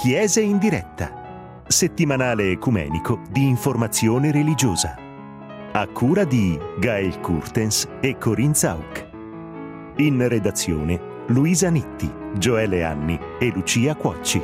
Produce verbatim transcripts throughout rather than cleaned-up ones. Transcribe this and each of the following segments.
Chiese in diretta, settimanale ecumenico di informazione religiosa, a cura di Gael Kurtens e Corinne Zauk. In redazione Luisa Nitti, Gioele Anni e Lucia Cuocci.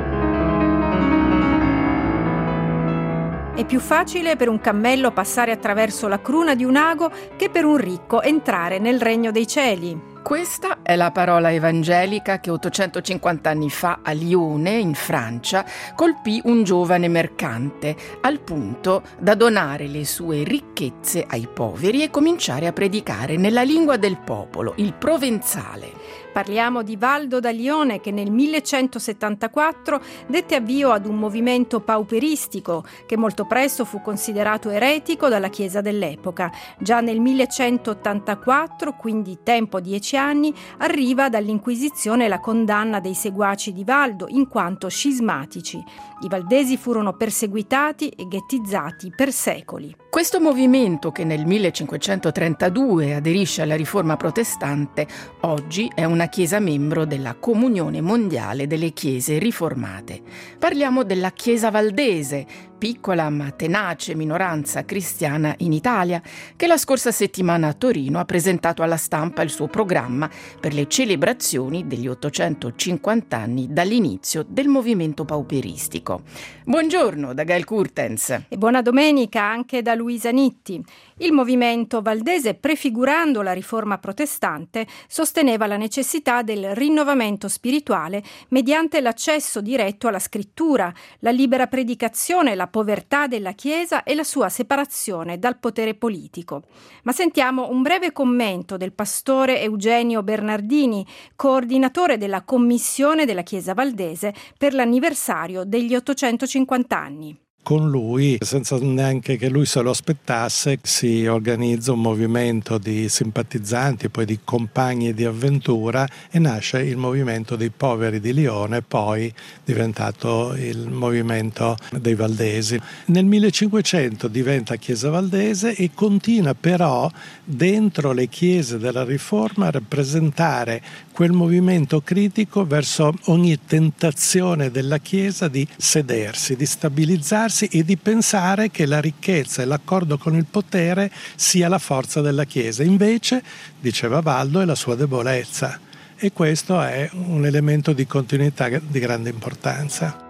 È più facile per un cammello passare attraverso la cruna di un ago che per un ricco entrare nel regno dei cieli. Questa è la parola evangelica che ottocentocinquanta anni fa a Lione, in Francia, colpì un giovane mercante, al punto da donare le sue ricchezze ai poveri e cominciare a predicare nella lingua del popolo, il provenzale. Parliamo di Valdo da Lione, che nel millecentosettantaquattro dette avvio ad un movimento pauperistico che molto presto fu considerato eretico dalla Chiesa dell'epoca. Già nel millecentottantaquattro, quindi tempo dieci anni, arriva dall'Inquisizione la condanna dei seguaci di Valdo in quanto scismatici. I valdesi furono perseguitati e ghettizzati per secoli. Questo movimento, che nel millecinquecentotrentadue aderisce alla Riforma protestante, oggi è una chiesa membro della Comunione Mondiale delle Chiese Riformate. Parliamo della Chiesa Valdese, piccola ma tenace minoranza cristiana in Italia, che la scorsa settimana a Torino ha presentato alla stampa il suo programma per le celebrazioni degli ottocentocinquanta anni dall'inizio del movimento pauperistico. Buongiorno da Gael Kurtens. E buona domenica anche da Luisa Nitti. Il movimento valdese, prefigurando la riforma protestante, sosteneva la necessità del rinnovamento spirituale mediante l'accesso diretto alla scrittura, la libera predicazione, la povertà della Chiesa e la sua separazione dal potere politico. Ma sentiamo un breve commento del pastore Eugenio Bernardini, coordinatore della Commissione della Chiesa Valdese per l'anniversario degli ottocentocinquanta anni. Con lui, senza neanche che lui se lo aspettasse, si organizza un movimento di simpatizzanti, poi di compagni di avventura, e nasce il movimento dei poveri di Lione, poi diventato il movimento dei valdesi. Nel millecinquecento diventa Chiesa Valdese e continua però dentro le chiese della Riforma a rappresentare quel movimento critico verso ogni tentazione della Chiesa di sedersi, di stabilizzarsi e di pensare che la ricchezza e l'accordo con il potere sia la forza della Chiesa. Invece, diceva Valdo, è la sua debolezza, e questo è un elemento di continuità di grande importanza.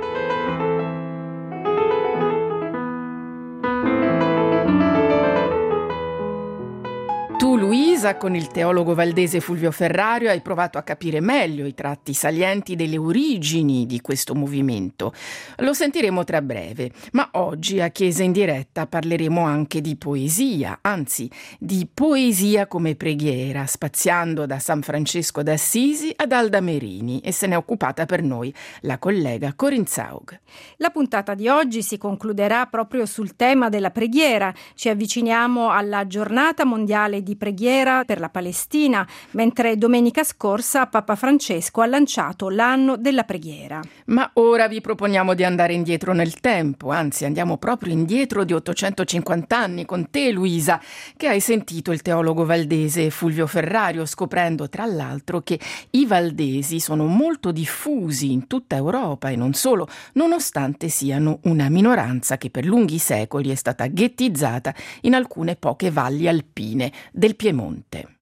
Tu, Luisa, con il teologo valdese Fulvio Ferrario hai provato a capire meglio i tratti salienti delle origini di questo movimento. Lo sentiremo tra breve, ma oggi a Chiesa in diretta parleremo anche di poesia, anzi di poesia come preghiera, spaziando da San Francesco d'Assisi ad Alda Merini, e se n'è occupata per noi la collega Corinne Zauk. La puntata di oggi si concluderà proprio sul tema della preghiera. Ci avviciniamo alla giornata mondiale di preghiera per la Palestina, mentre domenica scorsa Papa Francesco ha lanciato l'anno della preghiera. Ma ora vi proponiamo di andare indietro nel tempo, anzi andiamo proprio indietro di ottocentocinquanta anni con te, Luisa, che hai sentito il teologo valdese Fulvio Ferrario, scoprendo tra l'altro che i valdesi sono molto diffusi in tutta Europa e non solo, nonostante siano una minoranza che per lunghi secoli è stata ghettizzata in alcune poche valli alpine del Piemonte.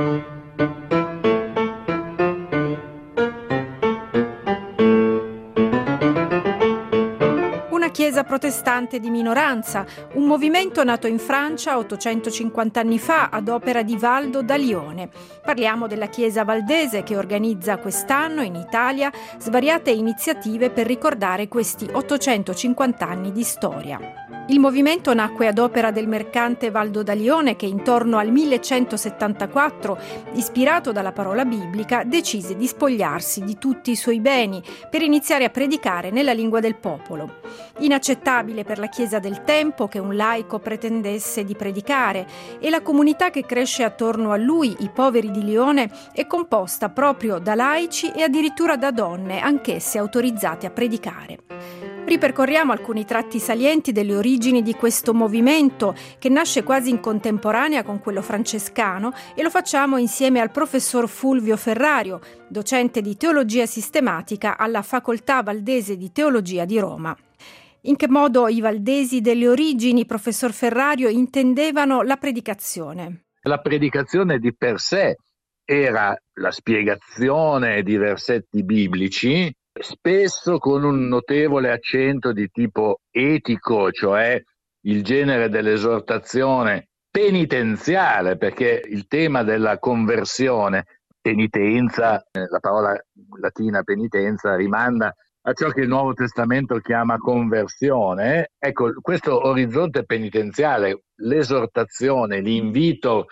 Una chiesa protestante di minoranza, un movimento nato in Francia ottocentocinquanta anni fa ad opera di Valdo da Lione. Parliamo della Chiesa Valdese, che organizza quest'anno in Italia svariate iniziative per ricordare questi ottocentocinquanta anni di storia. Il movimento nacque ad opera del mercante Valdo da Lione, che intorno al millecentosettantaquattro, ispirato dalla parola biblica, decise di spogliarsi di tutti i suoi beni per iniziare a predicare nella lingua del popolo. Inaccettabile per la Chiesa del tempo che un laico pretendesse di predicare, e la comunità che cresce attorno a lui, i poveri di Lione, è composta proprio da laici e addirittura da donne, anch'esse autorizzate a predicare. Ripercorriamo alcuni tratti salienti delle origini di questo movimento che nasce quasi in contemporanea con quello francescano e lo facciamo insieme al professor Fulvio Ferrario, docente di teologia sistematica alla Facoltà Valdese di Teologia di Roma. In che modo i valdesi delle origini, professor Ferrario, intendevano la predicazione? La predicazione di per sé era la spiegazione di versetti biblici, spesso con un notevole accento di tipo etico, cioè il genere dell'esortazione penitenziale, perché il tema della conversione, penitenza, la parola latina penitenza, rimanda a ciò che il Nuovo Testamento chiama conversione. Ecco, questo orizzonte penitenziale, l'esortazione, l'invito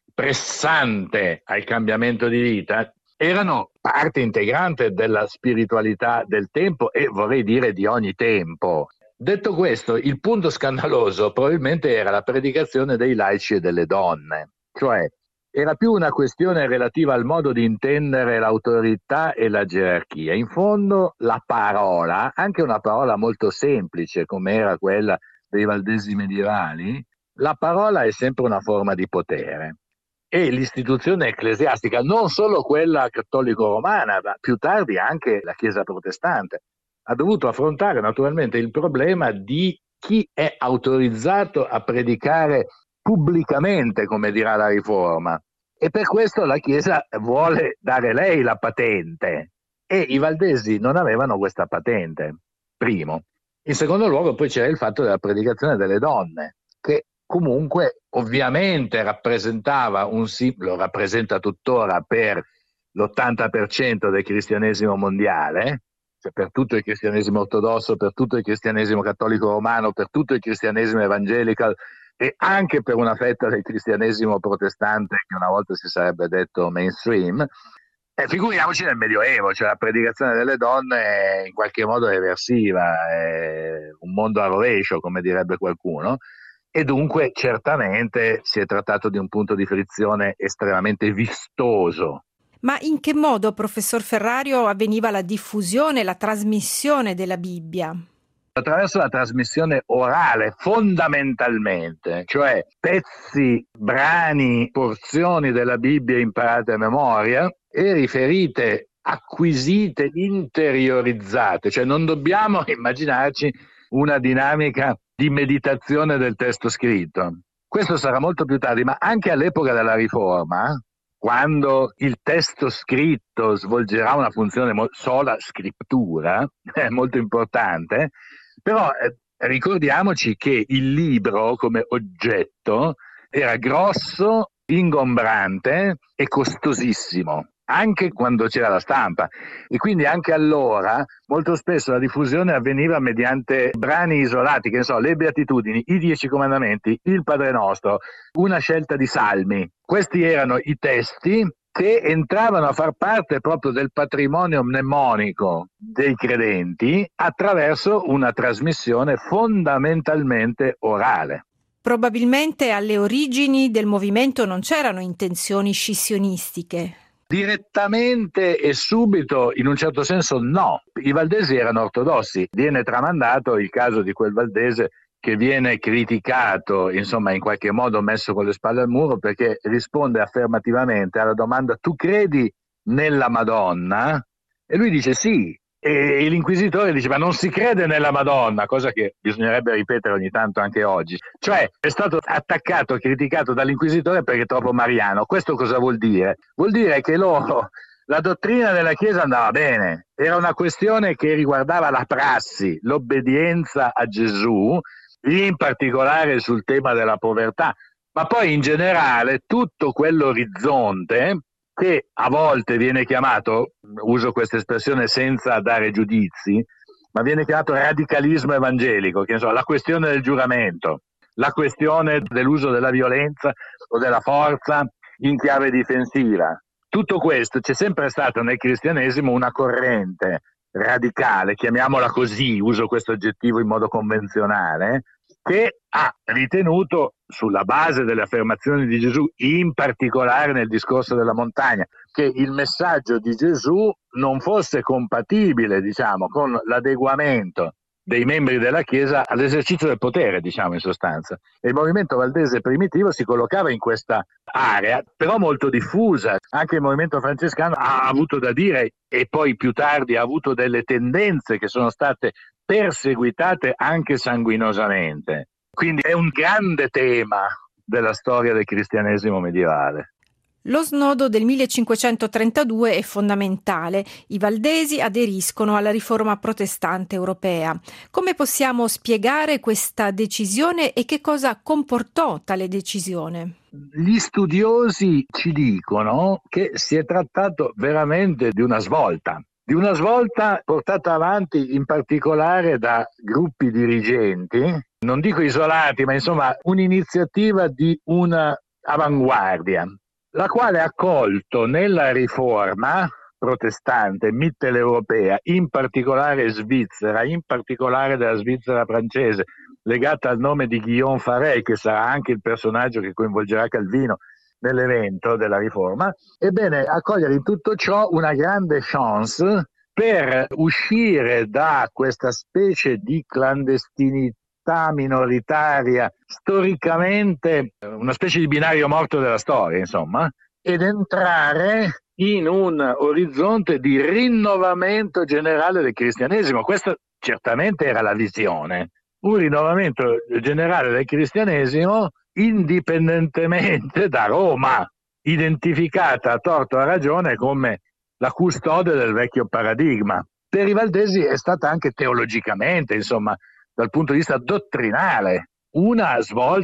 pressante al cambiamento di vita, erano parte integrante della spiritualità del tempo e vorrei dire di ogni tempo. Detto questo, il punto scandaloso probabilmente era la predicazione dei laici e delle donne, cioè era più una questione relativa al modo di intendere l'autorità e la gerarchia. In fondo la parola, anche una parola molto semplice come era quella dei valdesi medievali, la parola è sempre una forma di potere. E l'istituzione ecclesiastica, non solo quella cattolico-romana, ma più tardi anche la Chiesa protestante, ha dovuto affrontare naturalmente il problema di chi è autorizzato a predicare pubblicamente, come dirà la Riforma. E per questo la Chiesa vuole dare lei la patente. E i valdesi non avevano questa patente, primo. In secondo luogo poi c'era il fatto della predicazione delle donne, che comunque ovviamente rappresentava un lo rappresenta tuttora per l'ottanta per cento del cristianesimo mondiale, cioè per tutto il cristianesimo ortodosso, per tutto il cristianesimo cattolico romano, per tutto il cristianesimo evangelical e anche per una fetta del cristianesimo protestante che una volta si sarebbe detto mainstream. E figuriamoci nel Medioevo, cioè la predicazione delle donne in qualche modo è eversiva, è un mondo a rovescio, come direbbe qualcuno. E dunque certamente si è trattato di un punto di frizione estremamente vistoso. Ma in che modo, professor Ferrario, avveniva la diffusione, la trasmissione della Bibbia? Attraverso la trasmissione orale, fondamentalmente, cioè pezzi, brani, porzioni della Bibbia imparate a memoria e riferite, acquisite, interiorizzate. Cioè non dobbiamo immaginarci una dinamica di meditazione del testo scritto. Questo sarà molto più tardi, ma anche all'epoca della Riforma, quando il testo scritto svolgerà una funzione mo- sola scrittura, è molto importante, però eh, ricordiamoci che il libro come oggetto era grosso, ingombrante e costosissimo, anche quando c'era la stampa, e quindi anche allora molto spesso la diffusione avveniva mediante brani isolati, che ne so, le Beatitudini, i Dieci Comandamenti, il Padre Nostro, una scelta di salmi. Questi erano i testi che entravano a far parte proprio del patrimonio mnemonico dei credenti attraverso una trasmissione fondamentalmente orale. Probabilmente alle origini del movimento non c'erano intenzioni scissionistiche. Direttamente e subito, in un certo senso, no. I valdesi erano ortodossi. Viene tramandato il caso di quel valdese che viene criticato, insomma, in qualche modo messo con le spalle al muro, perché risponde affermativamente alla domanda: tu credi nella Madonna? E lui dice sì. E l'inquisitore dice: ma non si crede nella Madonna, cosa che bisognerebbe ripetere ogni tanto anche oggi. Cioè è stato attaccato, criticato dall'inquisitore perché è troppo mariano. Questo cosa vuol dire? Vuol dire che loro, la dottrina della Chiesa andava bene, era una questione che riguardava la prassi, l'obbedienza a Gesù, in particolare sul tema della povertà, ma poi in generale tutto quell'orizzonte che a volte viene chiamato, uso questa espressione senza dare giudizi, ma viene chiamato radicalismo evangelico, che ne so, la questione del giuramento, la questione dell'uso della violenza o della forza in chiave difensiva. Tutto questo, c'è sempre stato nel cristianesimo una corrente radicale, chiamiamola così, uso questo aggettivo in modo convenzionale, che ha ritenuto, sulla base delle affermazioni di Gesù, in particolare nel discorso della montagna, che il messaggio di Gesù non fosse compatibile, diciamo, con l'adeguamento dei membri della Chiesa all'esercizio del potere, diciamo in sostanza. E il movimento valdese primitivo si collocava in questa area, però molto diffusa. Anche il movimento francescano ha avuto da dire, e poi più tardi ha avuto delle tendenze che sono state perseguitate anche sanguinosamente. Quindi è un grande tema della storia del cristianesimo medievale. Lo snodo del millecinquecentotrentadue è fondamentale. I valdesi aderiscono alla riforma protestante europea. Come possiamo spiegare questa decisione e che cosa comportò tale decisione? Gli studiosi ci dicono che si è trattato veramente di una svolta, di una svolta portata avanti in particolare da gruppi dirigenti, non dico isolati, ma insomma un'iniziativa di una avanguardia, la quale ha colto nella riforma protestante mitteleuropea, in particolare svizzera, in particolare della Svizzera francese, legata al nome di Guillaume Farel, che sarà anche il personaggio che coinvolgerà Calvino nell'evento della riforma, ebbene a cogliere in tutto ciò una grande chance per uscire da questa specie di clandestinità minoritaria, storicamente una specie di binario morto della storia, insomma, ed entrare in un orizzonte di rinnovamento generale del cristianesimo. Questa certamente era la visione, un rinnovamento generale del cristianesimo indipendentemente da Roma, identificata a torto o a ragione come la custode del vecchio paradigma. Per i valdesi è stata anche teologicamente, insomma, dal punto di vista dottrinale, una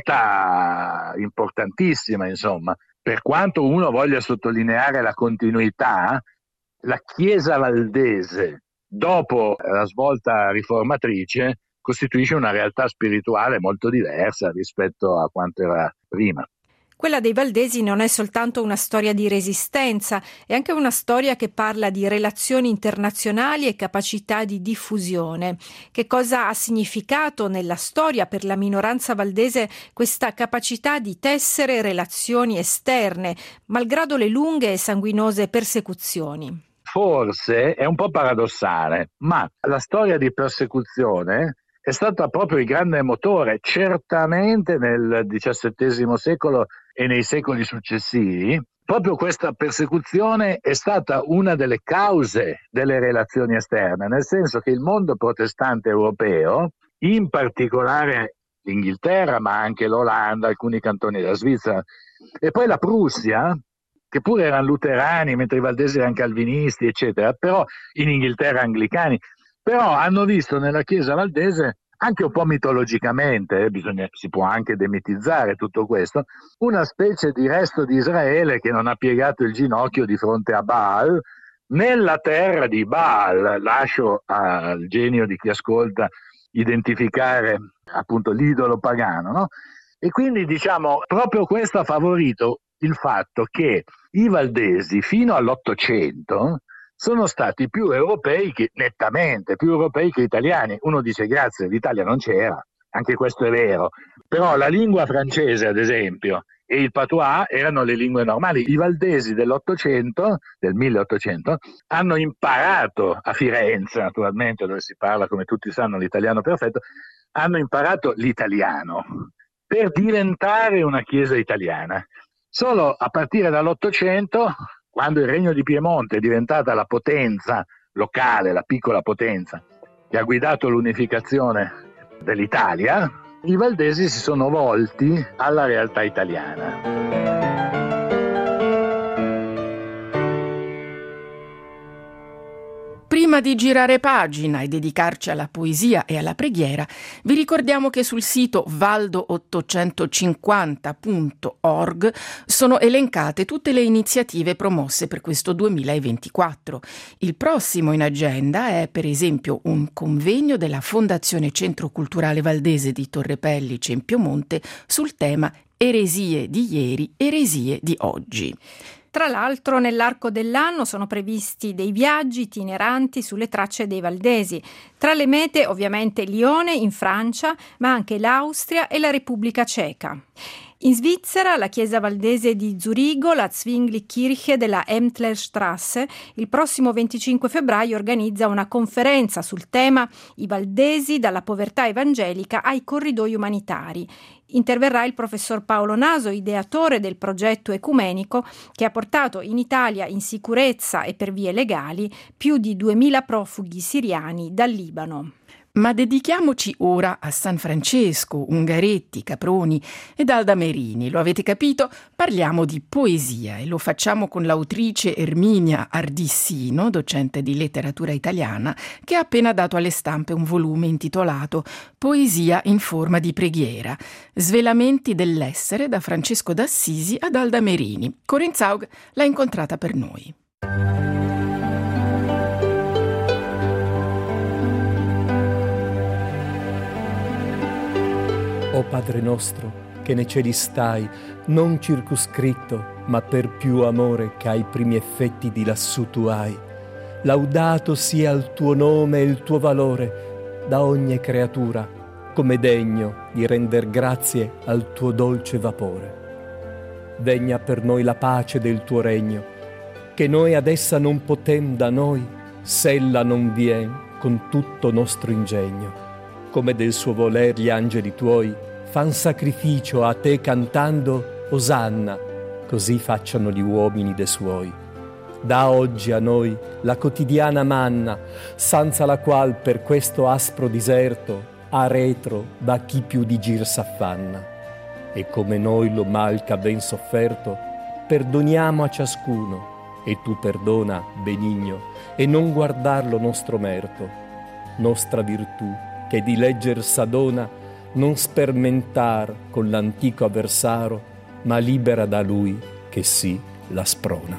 svolta importantissima, insomma. Per quanto uno voglia sottolineare la continuità, la Chiesa valdese, dopo la svolta riformatrice, costituisce una realtà spirituale molto diversa rispetto a quanto era prima. Quella dei valdesi non è soltanto una storia di resistenza, è anche una storia che parla di relazioni internazionali e capacità di diffusione. Che cosa ha significato nella storia per la minoranza valdese questa capacità di tessere relazioni esterne, malgrado le lunghe e sanguinose persecuzioni? Forse è un po' paradossale, ma la storia di persecuzione è stata proprio il grande motore, certamente nel diciassettesimo secolo e nei secoli successivi. Proprio questa persecuzione è stata una delle cause delle relazioni esterne, nel senso che il mondo protestante europeo, in particolare l'Inghilterra, ma anche l'Olanda, alcuni cantoni della Svizzera, e poi la Prussia, che pure erano luterani, mentre i valdesi erano calvinisti, eccetera, però in Inghilterra anglicani, però hanno visto nella Chiesa valdese, anche un po' mitologicamente, eh, bisogna, si può anche demitizzare tutto questo, una specie di resto di Israele che non ha piegato il ginocchio di fronte a Baal, nella terra di Baal. Lascio al genio di chi ascolta identificare appunto l'idolo pagano, no? E quindi diciamo proprio questo ha favorito il fatto che i valdesi fino all'Ottocento sono stati più europei, che, nettamente più europei che italiani. Uno dice grazie, l'Italia non c'era, anche questo è vero, però la lingua francese ad esempio e il patois erano le lingue normali. I valdesi dell'Ottocento, del milleottocento, hanno imparato a Firenze, naturalmente, dove si parla, come tutti sanno, l'italiano perfetto, hanno imparato l'italiano per diventare una chiesa italiana. Solo a partire dall'Ottocento, quando il Regno di Piemonte è diventata la potenza locale, la piccola potenza che ha guidato l'unificazione dell'Italia, i valdesi si sono volti alla realtà italiana. Prima di girare pagina e dedicarci alla poesia e alla preghiera, vi ricordiamo che sul sito valdo ottocentocinquanta punto org sono elencate tutte le iniziative promosse per questo duemilaventiquattro. Il prossimo in agenda è, per esempio, un convegno della Fondazione Centro Culturale Valdese di Torre Pellice in Piemonte sul tema Eresie di ieri, eresie di oggi. Tra l'altro, nell'arco dell'anno sono previsti dei viaggi itineranti sulle tracce dei valdesi. Tra le mete, ovviamente, Lione in Francia, ma anche l'Austria e la Repubblica Ceca. In Svizzera, la chiesa valdese di Zurigo, la Zwingli-Kirche della Ämtlerstrasse, il prossimo venticinque febbraio organizza una conferenza sul tema I valdesi dalla povertà evangelica ai corridoi umanitari. Interverrà il professor Paolo Naso, ideatore del progetto ecumenico che ha portato in Italia in sicurezza e per vie legali più di duemila profughi siriani dal Libano. Ma dedichiamoci ora a San Francesco, Ungaretti, Caproni ed Alda Merini. Lo avete capito? Parliamo di poesia e lo facciamo con l'autrice Erminia Ardissino, docente di letteratura italiana, che ha appena dato alle stampe un volume intitolato Poesia in forma di preghiera. Svelamenti dell'essere da Francesco d'Assisi ad Alda Merini. Corinne Zaug l'ha incontrata per noi. O Padre nostro, che nei cieli stai, non circoscritto, ma per più amore che ai primi effetti di lassù tu hai. Laudato sia il tuo nome e il tuo valore da ogni creatura, come degno di render grazie al tuo dolce vapore. Vegna per noi la pace del tuo regno, che noi ad essa non potem da noi, s'ella non vien con tutto nostro ingegno. Come del suo voler gli angeli tuoi fan sacrificio a te cantando Osanna, così facciano gli uomini de suoi. Da oggi a noi la quotidiana manna, senza la qual per questo aspro diserto a retro da chi più di gir s'affanna. E come noi lo mal che ben sofferto, perdoniamo a ciascuno, e tu perdona, benigno, e non guardar lo nostro merto. Nostra virtù, che di legger s'adona, non spermentar con l'antico avversario, ma libera da lui che sì la sprona.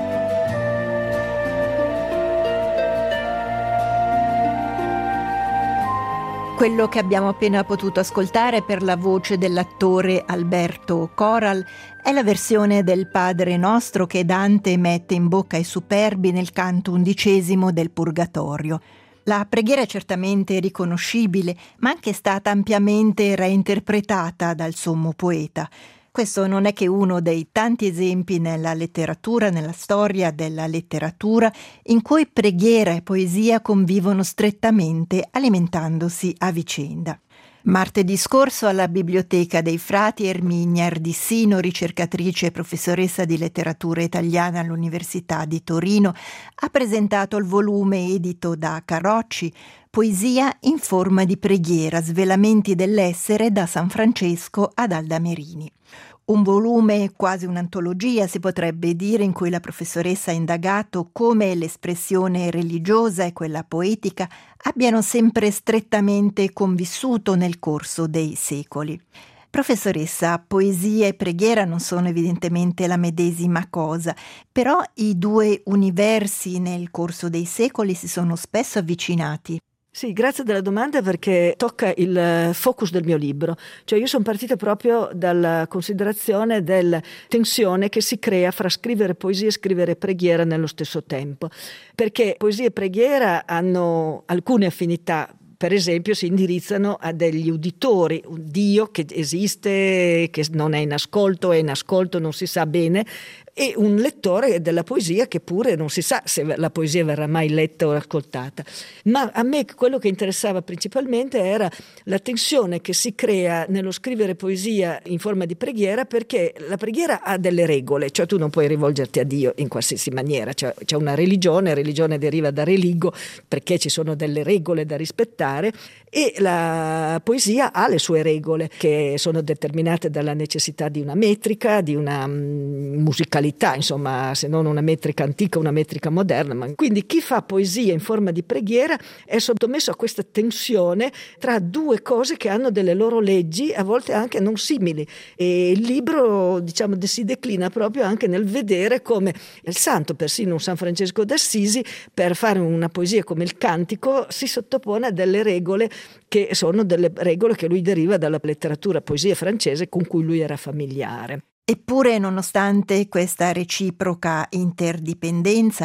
Quello che abbiamo appena potuto ascoltare per la voce dell'attore Alberto Coral è la versione del Padre Nostro che Dante mette in bocca ai superbi nel canto undicesimo del Purgatorio. La preghiera è certamente riconoscibile, ma anche stata ampiamente reinterpretata dal sommo poeta. Questo non è che uno dei tanti esempi nella letteratura, nella storia della letteratura, in cui preghiera e poesia convivono strettamente, alimentandosi a vicenda. Martedì scorso alla Biblioteca dei Frati Erminia Ardissino, ricercatrice e professoressa di letteratura italiana all'Università di Torino, ha presentato il volume edito da Carocci, Poesia in forma di preghiera, svelamenti dell'essere da San Francesco ad Alda Merini. Un volume, quasi un'antologia si potrebbe dire, in cui la professoressa ha indagato come l'espressione religiosa e quella poetica abbiano sempre strettamente convissuto nel corso dei secoli. Professoressa, poesia e preghiera non sono evidentemente la medesima cosa, però i due universi nel corso dei secoli si sono spesso avvicinati. Sì, grazie della domanda perché tocca il focus del mio libro. Cioè io sono partita proprio dalla considerazione della tensione che si crea fra scrivere poesia e scrivere preghiera nello stesso tempo. Perché poesia e preghiera hanno alcune affinità. Per esempio si indirizzano a degli uditori, un Dio che esiste, che non è in ascolto, è in ascolto, non si sa bene, e un lettore della poesia che pure non si sa se la poesia verrà mai letta o ascoltata. Ma a me quello che interessava principalmente era la tensione che si crea nello scrivere poesia in forma di preghiera, perché la preghiera ha delle regole, cioè tu non puoi rivolgerti a Dio in qualsiasi maniera, cioè c'è una religione, religione deriva da religo perché ci sono delle regole da rispettare, e la poesia ha le sue regole che sono determinate dalla necessità di una metrica, di una musicalità, insomma, se non una metrica antica, una metrica moderna. Ma quindi chi fa poesia in forma di preghiera è sottomesso a questa tensione tra due cose che hanno delle loro leggi, a volte anche non simili, e il libro, diciamo, si declina proprio anche nel vedere come il santo, persino un San Francesco d'Assisi, per fare una poesia come il Cantico si sottopone a delle regole che sono delle regole che lui deriva dalla letteratura poesia francese con cui lui era familiare. Eppure, nonostante questa reciproca interdipendenza,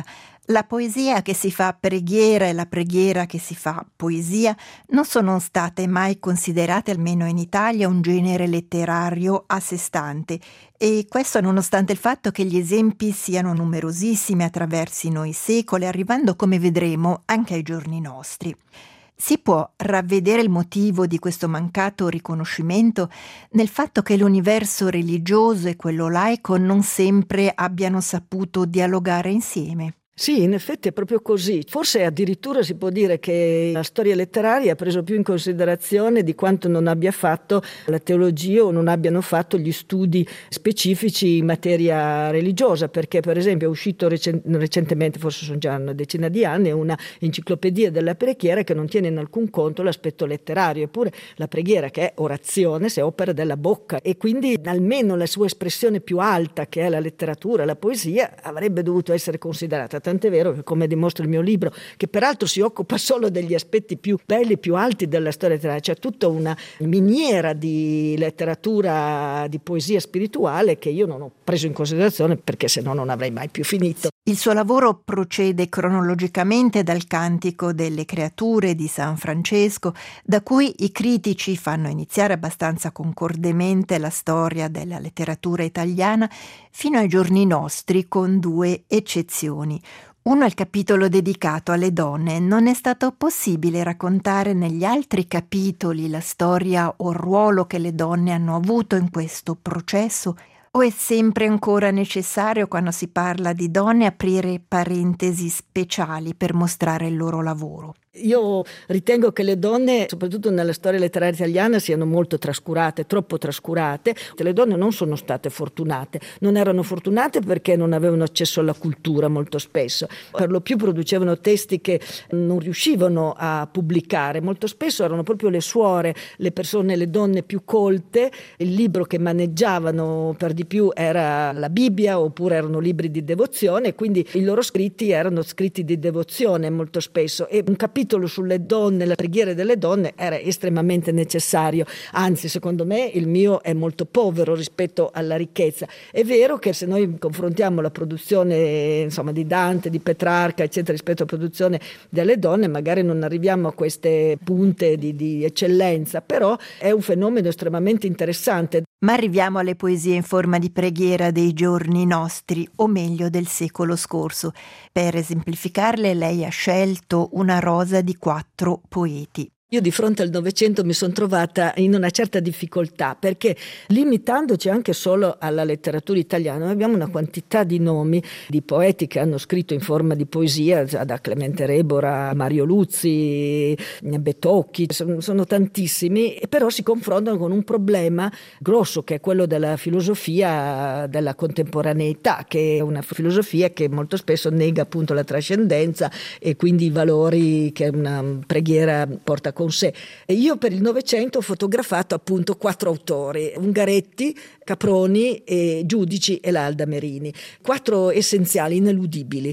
La poesia che si fa preghiera e la preghiera che si fa poesia non sono state mai considerate, almeno in Italia, un genere letterario a sé stante, e questo nonostante il fatto che gli esempi siano numerosissimi attraversino i secoli, arrivando, come vedremo, anche ai giorni nostri. Si può ravvedere il motivo di questo mancato riconoscimento nel fatto che l'universo religioso e quello laico non sempre abbiano saputo dialogare insieme. Sì, in effetti è proprio così. Forse addirittura si può dire che la storia letteraria ha preso più in considerazione di quanto non abbia fatto la teologia o non abbiano fatto gli studi specifici in materia religiosa, perché per esempio è uscito recen- recentemente, forse sono già una decina di anni, una enciclopedia della preghiera che non tiene in alcun conto l'aspetto letterario, eppure la preghiera, che è orazione, si è opera della bocca, e quindi almeno la sua espressione più alta, che è la letteratura, la poesia, avrebbe dovuto essere considerata. Tant'è vero che, come dimostra il mio libro, che peraltro si occupa solo degli aspetti più belli, più alti della storia letteraria, c'è tutta una miniera di letteratura, di poesia spirituale che io non ho preso in considerazione, perché se no non avrei mai più finito. Il suo lavoro procede cronologicamente dal Cantico delle Creature di San Francesco, da cui i critici fanno iniziare abbastanza concordemente la storia della letteratura italiana fino ai giorni nostri, con due eccezioni. Uno è il capitolo dedicato alle donne. Non è stato possibile raccontare negli altri capitoli la storia o il ruolo che le donne hanno avuto in questo processo? O è sempre ancora necessario, quando si parla di donne, aprire parentesi speciali per mostrare il loro lavoro? Io ritengo che le donne, soprattutto nella storia letteraria italiana, siano molto trascurate, troppo trascurate. Le donne non sono state fortunate, non erano fortunate perché non avevano accesso alla cultura molto spesso, per lo più producevano testi che non riuscivano a pubblicare, molto spesso erano proprio le suore, le persone, le donne più colte, il libro che maneggiavano per di più era la Bibbia oppure erano libri di devozione, quindi i loro scritti erano scritti di devozione molto spesso, e un capitolo sulle donne, la preghiera delle donne era estremamente necessario, anzi secondo me il mio è molto povero rispetto alla ricchezza. È vero che se noi confrontiamo la produzione, insomma, di Dante, di Petrarca eccetera rispetto alla produzione delle donne, magari non arriviamo a queste punte di, di eccellenza, però è un fenomeno estremamente interessante. Ma arriviamo alle poesie in forma di preghiera dei giorni nostri, o meglio del secolo scorso. Per esemplificarle lei ha scelto una rosa di quattro poeti. Io di fronte al Novecento mi sono trovata in una certa difficoltà, perché limitandoci anche solo alla letteratura italiana abbiamo una quantità di nomi di poeti che hanno scritto in forma di poesia, da Clemente Rebora, Mario Luzzi, Betocchi, sono, sono tantissimi, e però si confrontano con un problema grosso che è quello della filosofia della contemporaneità, che è una filosofia che molto spesso nega appunto la trascendenza e quindi i valori che una preghiera porta con sé. E io per il Novecento ho fotografato appunto quattro autori: Ungaretti, Caproni, e Giudici e Lalda Merini, quattro essenziali, ineludibili,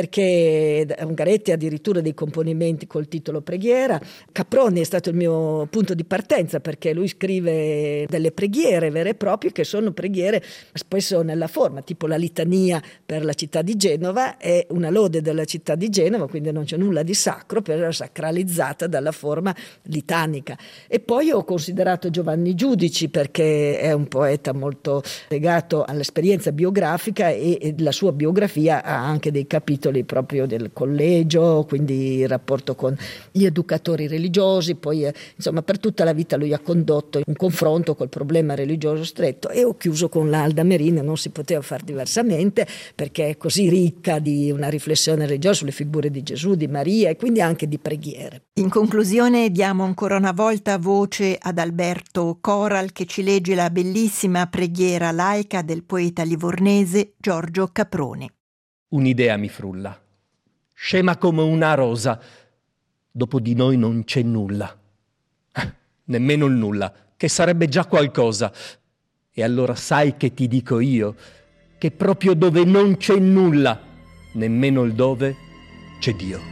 perché Ungaretti ha addirittura dei componimenti col titolo Preghiera. Caproni è stato il mio punto di partenza, perché lui scrive delle preghiere vere e proprie, che sono preghiere spesso nella forma, tipo la litania per la città di Genova è una lode della città di Genova, quindi non c'è nulla di sacro, però è sacralizzata dalla forma litanica. E poi ho considerato Giovanni Giudici, perché è un poeta molto legato all'esperienza biografica, e, e la sua biografia ha anche dei capitoli proprio del collegio, quindi il rapporto con gli educatori religiosi. Poi eh, insomma per tutta la vita lui ha condotto un confronto col problema religioso stretto. E ho chiuso con Lalda Merini, non si poteva far diversamente, perché è così ricca di una riflessione religiosa sulle figure di Gesù, di Maria, e quindi anche di preghiere. In conclusione diamo ancora una volta voce ad Alberto Coral, che ci legge la bellissima preghiera laica del poeta livornese Giorgio Caproni. Un'idea mi frulla, scema come una rosa, dopo di noi non c'è nulla, eh, nemmeno il nulla, che sarebbe già qualcosa. E allora sai che ti dico io, che proprio dove non c'è nulla, nemmeno il dove, c'è Dio.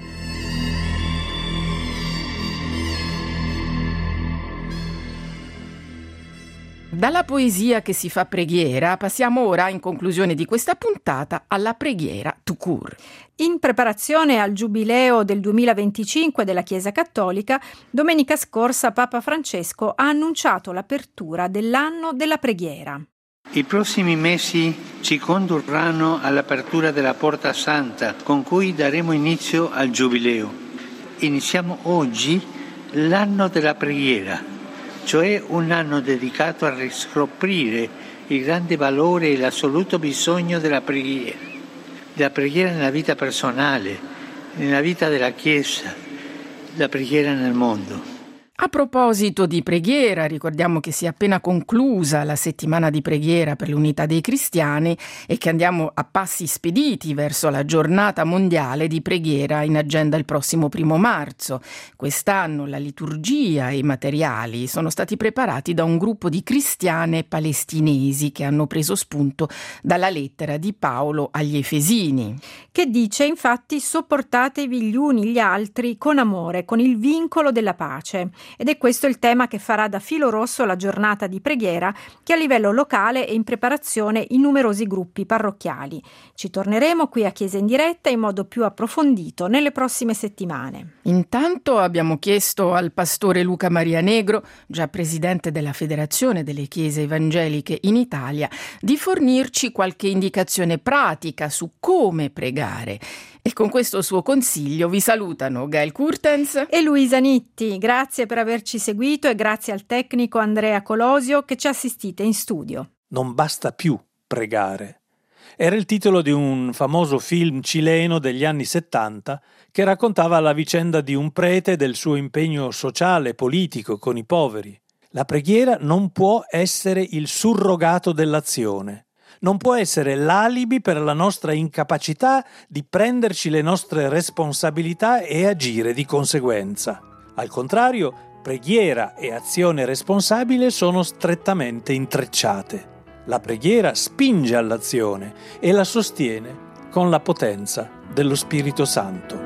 Dalla poesia che si fa preghiera passiamo ora, in conclusione di questa puntata, alla preghiera tout court. In preparazione al giubileo del duemilaventicinque della Chiesa Cattolica, domenica scorsa Papa Francesco ha annunciato l'apertura dell'anno della preghiera. I prossimi mesi ci condurranno all'apertura della Porta Santa, con cui daremo inizio al giubileo. Iniziamo oggi l'anno della preghiera, cioè un anno dedicato a riscoprire il grande valore e l'assoluto bisogno della preghiera, della preghiera nella vita personale, nella vita della Chiesa, la preghiera nel mondo. A proposito di preghiera, ricordiamo che si è appena conclusa la settimana di preghiera per l'unità dei cristiani e che andiamo a passi spediti verso la giornata mondiale di preghiera in agenda il prossimo primo marzo. Quest'anno la liturgia e i materiali sono stati preparati da un gruppo di cristiane palestinesi che hanno preso spunto dalla lettera di Paolo agli Efesini, che dice infatti: sopportatevi gli uni gli altri con amore, con il vincolo della pace. Ed è questo il tema che farà da filo rosso la giornata di preghiera, che a livello locale è in preparazione in numerosi gruppi parrocchiali. Ci torneremo qui a Chiesa in diretta in modo più approfondito nelle prossime settimane. Intanto abbiamo chiesto al pastore Luca Maria Negro, già presidente della Federazione delle Chiese Evangeliche in Italia, di fornirci qualche indicazione pratica su come pregare. E con questo suo consiglio vi salutano Gail Kurtens e Luisa Nitti. Grazie per averci seguito e grazie al tecnico Andrea Colosio che ci assistite in studio. Non basta più pregare. Era il titolo di un famoso film cileno degli anni settanta che raccontava la vicenda di un prete e del suo impegno sociale e politico con i poveri. La preghiera non può essere il surrogato dell'azione. Non può essere l'alibi per la nostra incapacità di prenderci le nostre responsabilità e agire di conseguenza. Al contrario, preghiera e azione responsabile sono strettamente intrecciate. La preghiera spinge all'azione e la sostiene con la potenza dello Spirito Santo.